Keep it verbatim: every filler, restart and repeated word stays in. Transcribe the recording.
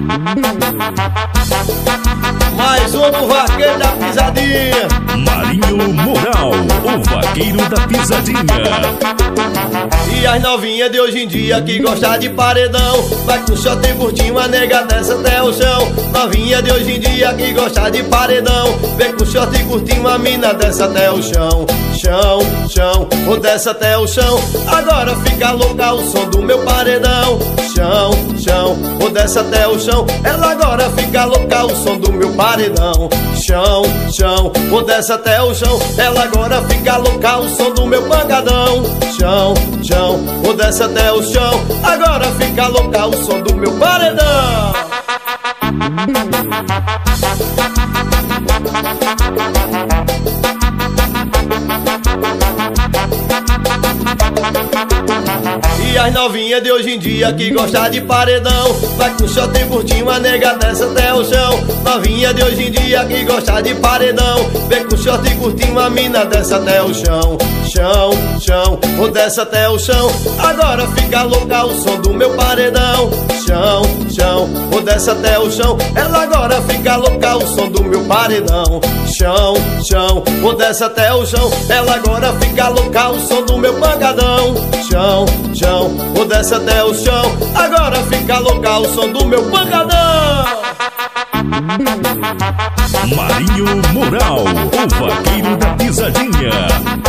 Mais um do vaqueiro da pisadinha. Marinho Moral, o vaqueiro da pisadinha. E as novinhas de hoje em dia que gostam de paredão, vai com short e curtinho, a nega desce até o chão. Novinha de hoje em dia que gosta de paredão, vem com short e curtinho, a mina desce até o chão. Chão, chão, ou desce até o chão. Agora fica louca o som do meu paredão. Chão, chão, ou desce até o chão. Ela agora fica louca o som do meu paredão. Chão, chão, ou desce até o chão. Ela agora fica louca o som do meu pancadão. Chão, chão, ou desce até o chão. Agora fica louca o som do meu paredão. E as novinhas de hoje em dia que gosta de paredão, vai com short e curtinho, a nega desce até o chão. Novinha de hoje em dia que gosta de paredão, vem com short e curtinho, a mina desce até o chão. Chão, chão, ou desce até o chão. Agora fica louca o som do meu paredão. Chão, chão, ou desce até o chão. Ela agora fica louca o som do meu paredão. Chão, chão, ou desce até o chão. Ela agora fica louca o som do meu pancadão. Chão, chão, ou desce até o chão. Agora fica louca o som do meu pancadão. Marinho Moral, o vaqueiro da pisadinha.